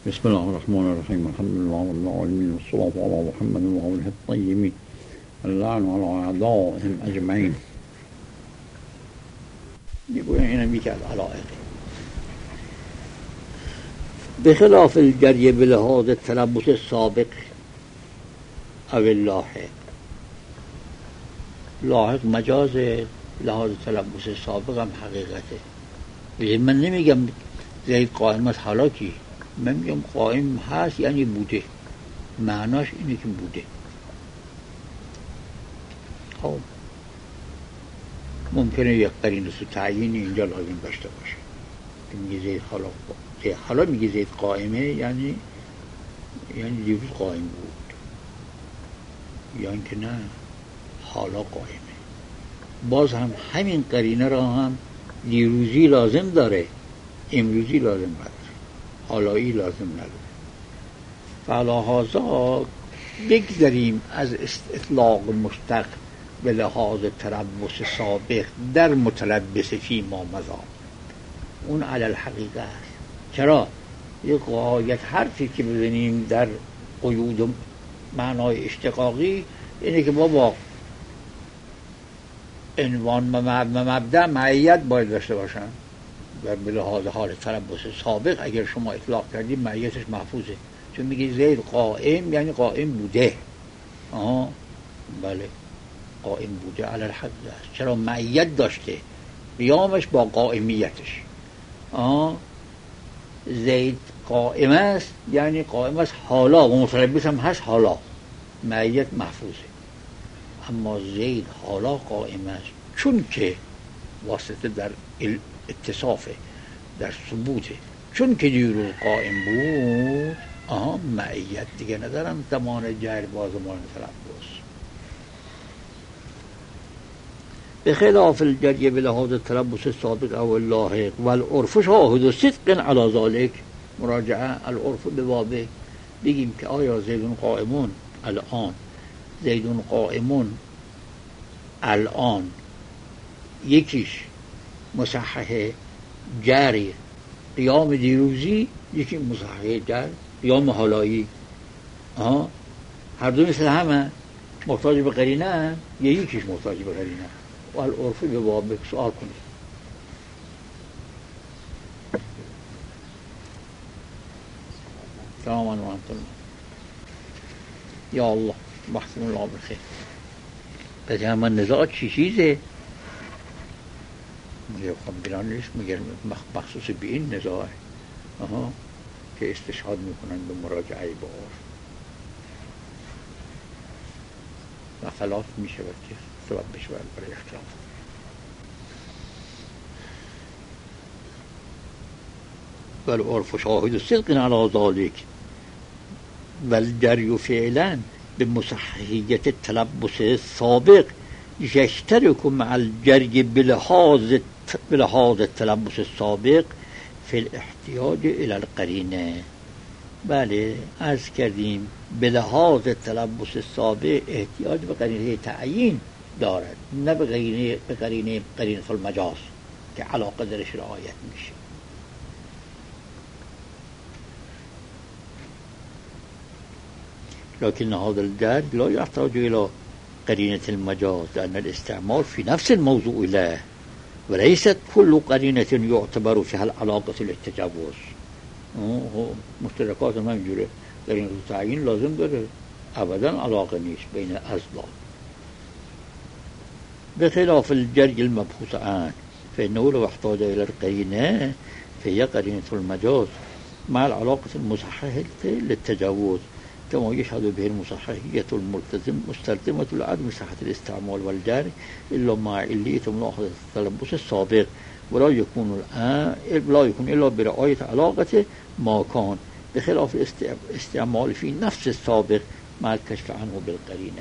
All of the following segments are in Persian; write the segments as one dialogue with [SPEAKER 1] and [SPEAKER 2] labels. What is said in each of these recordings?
[SPEAKER 1] بسم الله الرحمن الرحيم. الحمد لله رب العالمين والصلاة على محمد وآله الطيبين اللعن على أعدائهم أجمعين. يقول هنا بك العلائق بخلاف الجري بلحاظ التلبس السابق أو اللاحق. لاحق مجاز، لحاظ التلبس السابق هم حقیقته. من نمیگم زید قائم است حالا کی، من میگم قائم هست یعنی بوده، معناش اینه که بوده. خب ممکنه یک قرینه و تعیین اینجا لازم داشته باشه که میگه زید حالا میگه زید قائمه، یعنی دیروز قائم بود، یا اینکه نه حالا قائمه. باز هم همین قرینه را هم دیروزی لازم داره، امروزی لازم نداره، حالایی لازم نداره. فلهذا بگذاریم از اطلاق مشتق به لحاظ تلبس سابق در متلبس فی ما مضی، اون علی الحقیقه است. چرا؟ یک غایت حرفی که بزنیم در قیود معنای اشتقاقی اینه که بابا عنوان و مبدأ معیت باید داشته باشن و به لحاظ حال تلبس سابق اگر شما اطلاق کردید معیتش محفوظه، چون میگی زید قائم یعنی قائم بوده. بله قائم بوده علی الحقیقه است. چرا؟ معیت داشته، قیامش با قائمیتش. زید قائم است یعنی قائم است حالا، و متلبس هم هست حالا، معیت محفوظه. اما زید حالا قائم است چون که واسطه در اتصافه، در ثبوته، چون که دیروز قائم بود. معیت دیگه ندارم زمان جهل با زمان تلبس. بخلاف الجری بلحاظ التلبس السابق او اللاحق والعرف شاهد صدق علی ذلك. مراجعه العرف به بابه. بگیم که آیا زیدون قائمون الان، زیدون قائمون الان یکیش مصحح جری قیام دیروزی، یکی مصحح جر قیام حالایی. هر دو مثل همه محتاج به قرینه، یکیش محتاج به قرینه. و العرف به باب سؤال کنید. سلام علیکم و رحمت الله. یا الله محسن الله بخیر. پس همه نزاع چی چیزه؟ خب بیران نیست، مگر مخصوص به این نزاعه که استشهاد میکنن به مراجعه با عرف و خلاف میشود که سبب بشود برای اختلاف. والعرف شاهد صدق علی ذلك والجری فعلا بمصححیت التلبس السابق یشترک مع الجری بلحاظ التلبس السابق فی الاحتیاج الى القرینه. بله عرض کردیم به لحاظ تلبس سابق احتیاج به قرینه تعیین دارد، نه به قرینه المجاز که علاقه درش رعایت میشه. لكن هذا الجر لا يحتاج إلى قرينة المجاز لأن الاستعمال في نفس الموضوع له، وليست كل قرينة يعتبر فيها العلاقة للتجاوز. مشتركات ما يجوره قرينة التعيين لازم داره، أبدا علاقة نيش بين الأصدار. بخلاف الجري المبحوث عنه فإنه لو احتاج إلى القرينة فهي قرينة المجاز مع العلاقة المصححة للتجاوز، كما يشهد به المصححية مستلزمة لعدم صحة الاستعمال والجر إلا مع علية ملاحظة التلبس السابق، ولا يكون إلا برعاية علاقة ما كان، بخلاف الاستعمال في نفس السابق مع الكشف عنه بالقرينة.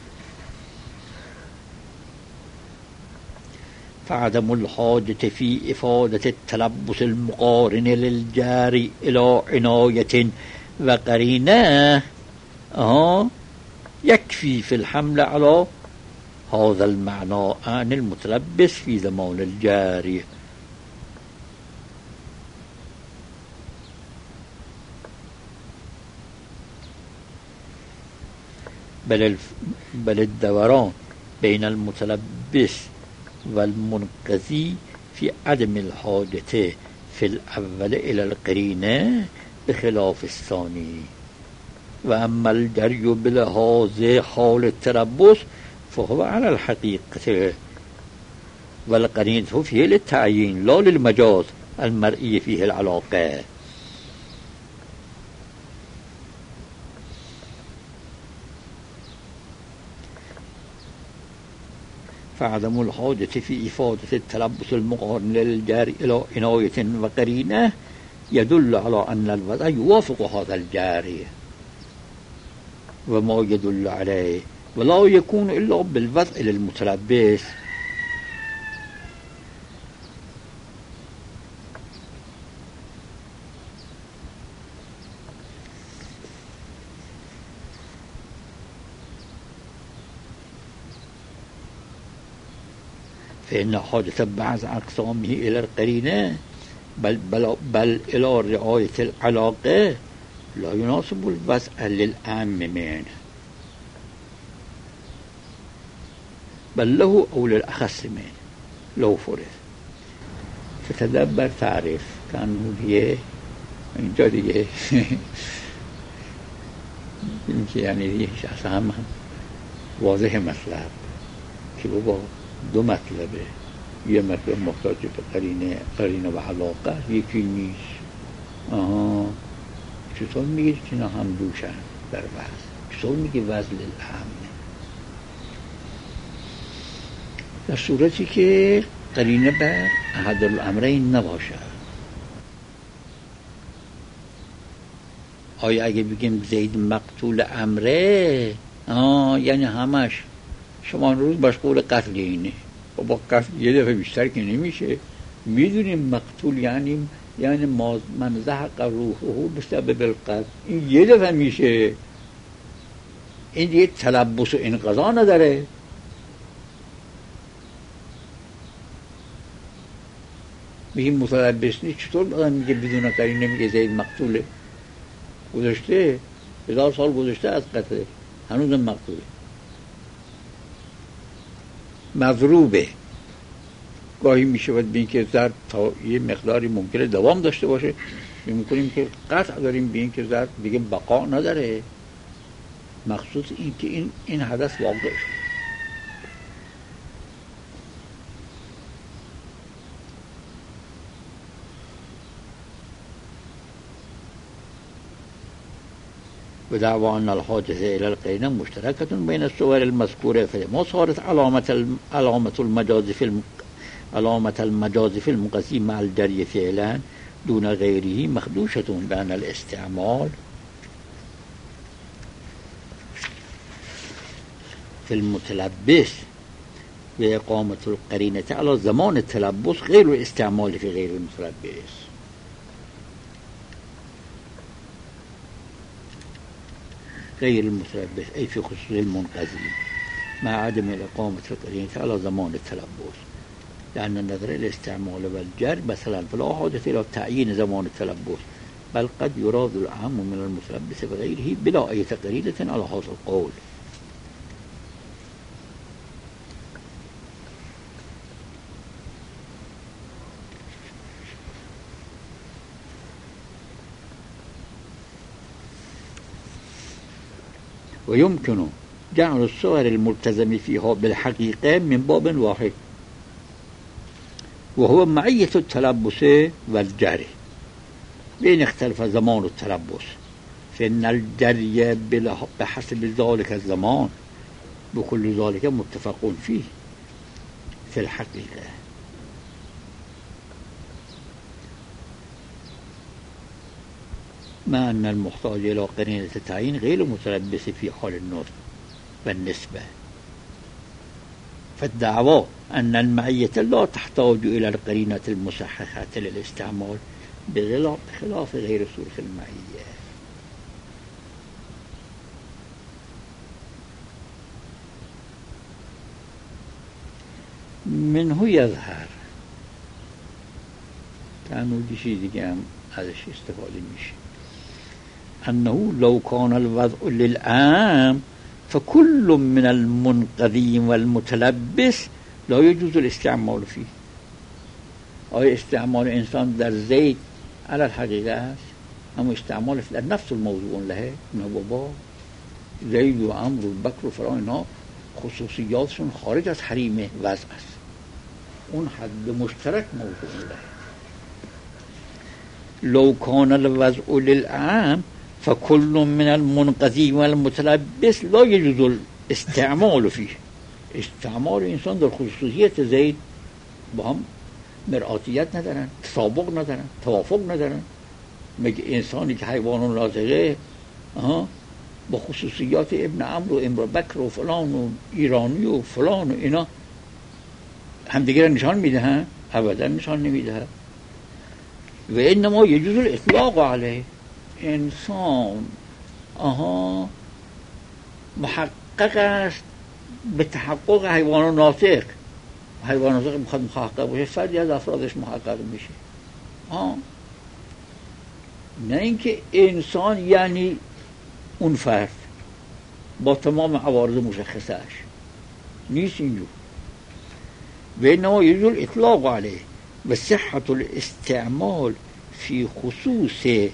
[SPEAKER 1] فعدم الحاجة في إفادة التلبس المقارن للجار إلى عناية وقرينة يكفي في الحمل على هذا المعنى عن المتلبس في زمان الجاري. بل الدوران بين المتلبس والمنقذي في عدم الحاجة في الأول إلى القرينة بخلاف الثاني. وأما الجري بلحاظ حال التربص فهو على الحقيقة، والقرينة فيه للتعيين لا للمجاز المرئي فيه العلاقة. فعدم الحاجة في إفادة التلبس المقارن للجاري إلى عناية وقرينة يدل على أن الوضع يوافق هذا الجاري وما يدل عليه، ولا يكون إلا بالوضع للمتلبس. فإن حاجة بعض أقسامه إلى القرينة بل إلى رعاية العلاقة لا يناسب الوضع للأعم منه، بل له أو للأخص منه لو فرض. فتدبر تعرف كانوا ديه اینجا دیگه یعنی دیگه شخص هم واضح مطلب که بابا دو مطلبه، یه مطلب محتاج به قرینه و علاقه، یکی نیست. چطور میگه که اینا هم دوشن در وزن؟ چطور میگه وزن للأهمه؟ در صورتی که قرینه بر احد الامرین نباشه. آیا اگه بگیم زید مقتول امره یعنی همش شما روز مشغول قتل اینه، با قتل یه دفعه بیشتر که نمیشه. میدونیم مقتول یعنی من زهق روحه بسبب القتل، این یه دفعه میشه، این دیگه تلبس و انقضا نداره. میگیم متلبس نیست، چطور بقیده میگه بدون قرینه میگه زید مقتوله؟ گذشته 1000 سال گذشته از قتل، هنوز مقتوله، مضروبه. گاهی میشه باید بین که ضرب تا یه مقداری ممکنه دوام داشته باشه، میکنیم که قطع داریم بین که ضرب دیگه بقا نداره، مخصوص این که این حدث واقع شد. ودعوى أن الحاجة إلى القرينة مشتركة بين الصور المذكورة فيما صارت علامة المجاز في المقاسي مع الجري فعلا دون غيره مخدوشة بأن الاستعمال في المتلبس وإقامة القرينة على زمان التلبس غير الاستعمال في غير المتلبس. غير المتلبس أي في خصوص المنقذي مع عدم إقامة القرينة على زمان التلبس، لأن النظر إلى الاستعمال والجر مثلا فلا حاجة إلى تعيين زمان التلبس، بل قد يراد الأعم من المتلبس بغيره بلا أي تقرينة على هذا القول. ويمكن جعل الصور الملتزم فيها بالحقيقة من باب واحد وهو معية التلبس والجري، بين اختلف زمان التلبس فإن الجري بحسب ذلك الزمان بكل ذلك متفق فيه في الحقيقة. مع أن المحتاج إلى قرينة التعيين غير متلبس في حال النطق والنسبة، فالدعوى أن المعية لا تحتاج إلى القرينة المصححة للاستعمال بخلاف غير صورة المعية. منه يظهر كانوا دي شيء دیگه ازش استفاده میشه أنه لو كان الوضع للعام فكل من المنقذی والمتلبس لا يجوز الاستعمال فيه. آیا استعمال انسان در زید علی الحقیقه است، اما استعمال در نفس الموضوع له، نه بابا، زید و عمرو و بکر و فلان اینا خصوصیاتشون خارج از حریم وضع است، اون حد مشترک موضوع له. لو کان الوضع للعام فكل من المنقذی والمتلبس لا يجوز الاستعمال فيه. استعمال انسان در خصوصیت زید با هم مرآتیت ندارن، تطابق ندارن، توافق ندارن. مگه انسانی که حیوان ناطقه با خصوصیات ابن عمرو و ابن بکر و فلان و ایرانی و فلان و اینا همدیگه را نشان میدهن؟ ابدا نشان نمیدهن. و انما یجوز الاطلاق علیه. انسان محقق است به تحقق حیوان ناطق. حیوان ناطق میخواد محقق باشه، فردی از افرادش محقق میشه. نه اینکه انسان یعنی اون فرد با تمام عوارض مشخصش، نیست اینجور. و انما یجوز الاطلاق علیه و صحت الاستعمال فی خصوص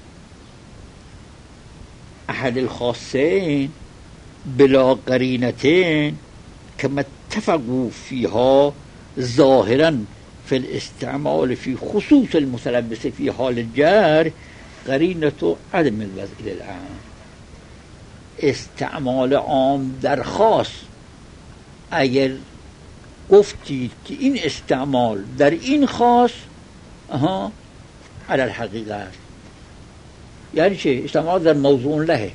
[SPEAKER 1] احد الخاصین بلا قرینتین كما اتفقوا فيها ظاهرا في الاستعمال في خصوص المتلبس في حال الجار قرینة عدم الوضع للعام. استعمال عام در خاص، اگر گفتید که این استعمال در این خاص علی الحقیقه است، یعنی چه؟ استعمال در موضوع له،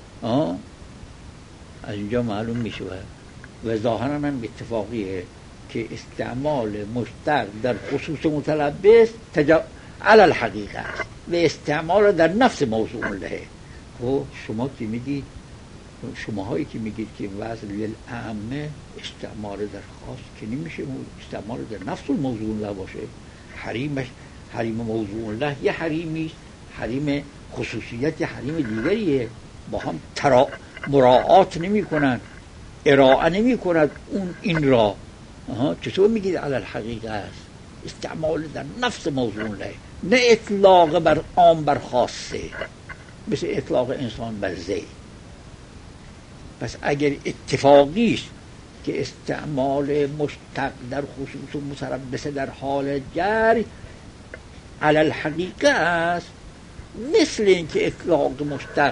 [SPEAKER 1] از اینجا معلوم می شود و ظاهرا هم اتفاقیه که استعمال مشتق در خصوص متلبس علی الحقیقه است و استعمال در نفس موضوع له. خب شما که میگید، شماهایی که میگید که وضع للعامه استعمال در خاص که نمیشه استعمال در نفس الموضوع له باشه. حریم موضوع له یه حریمی است، حریم خصوصیت یه حریم دیگریه، با هم مراعات نمی کنن، ارائه نمی کند اون این را. چطور میگید علی الحقیقه است؟ استعمال در نفس موضوع له، نه اطلاق بر عام بر خاصه، مثل اطلاق انسان بر زید. پس اگر اتفاقی است که استعمال مشتق در خصوص متلبس در حال جر علی الحقیقه است، مثل اینکه اطلاق مشتق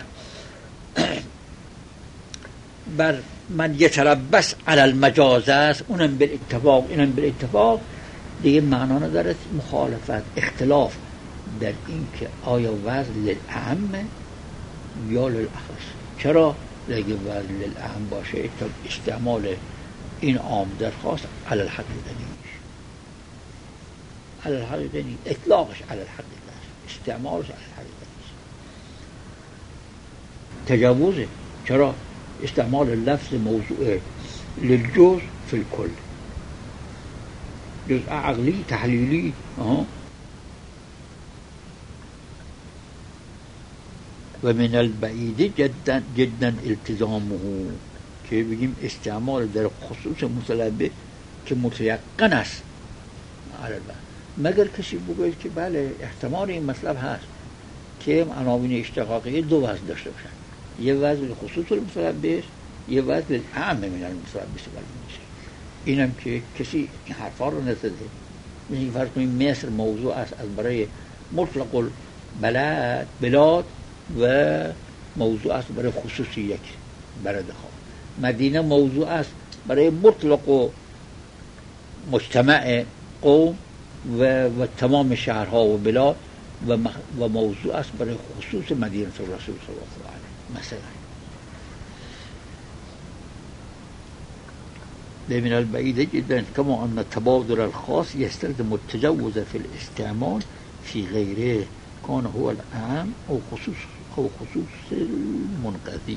[SPEAKER 1] بر من یتلبس علی المجاز است، اونم بالاتفاق اینم بالاتفاق، دیگه معنا نداره مخالفت، اختلاف در این که آیا وضع للعام یا للاخص. چرا؟ اگه وضع للعام باشه استعمال این عام در خاص علی الحقیقه نیست، علی الحقیقه نیست، اطلاقش علی الحقیقه است، استعمالش علی الحقیقه نیست، تجاوزه. چرا؟ استعمال لفظ موضوع للجزء في الكل، جزء عقلی تحلیلی. و من البعید جدا التزامه، که بگیم استعمال در خصوص متلبس که متیقن است، مگر کسی بگوید که بله احتمال این مطلب هست که عناوین اشتقاقی دو وزن داشته باشن، یه وزن خصوص المتلبس، یه وزن عام من المتلبس والمنشأ. اینم که کسی این حرفا رو نزده. مثل فرض کنیم مصر موضوع است از برای مطلق بلاد و موضوع است برای خصوصی یک بلدها. مدینه موضوع است برای مطلق و مجتمع قوم و تمام شهرها و بلاد و موضوع است برای خصوص مدینه الرسول صلی الله علیه مثلا. من البعید جدا كما أن التبادل الخاص يستلزم التجوز في الاستعمال في غيره كان هو العام أو خصوص المنقذي،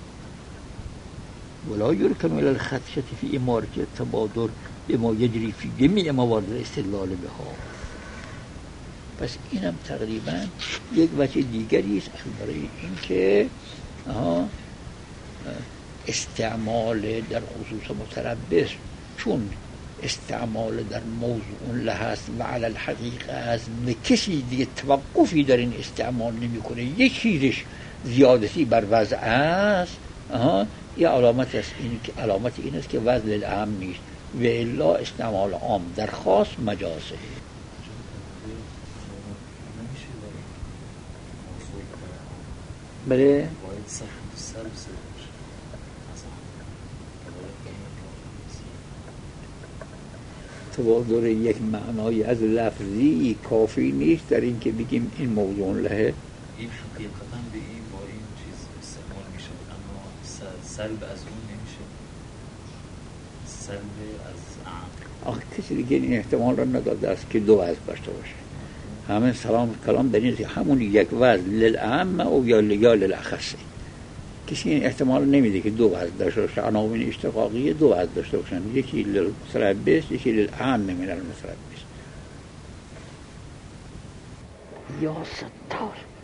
[SPEAKER 1] ولا يركن إلى الخدشة في إمارة التبادل بما يجري في جميع موارد الاستدلال بها. پس اینم تقریبا یک وجه دیگری است برای اینکه استعمال در خصوص متربص چون استعمال در موضوع له است و علی الحقیقه است به کسی دیگه توقفی در این استعمال نمیکنه، یک چیزش زیادتی بر وضع است، یه علامت است، علامت این است که وضع للعام نیست و الا استعمال عام در خاص مجازه. بله توادر یک معنای از لفظی کافی نیست در این که بگیم این موضوع له.
[SPEAKER 2] این حقیقتا به این با این چیز استعمال میشه، اما سلب از اون نمیشه، سلب از عام.
[SPEAKER 1] آخه کسی دیگه این احتمال را نداده است که دو وضع داشته باشه. همه سلام کلام در این همون یک وضع للعام او یا للأخص. کسی این احتمال نمیده که دو وضع داشته باشه. عناوین اشتقاقی دو وضع داشته باشن، یکی للمتربص یکی للعام من المتربص. یا ستار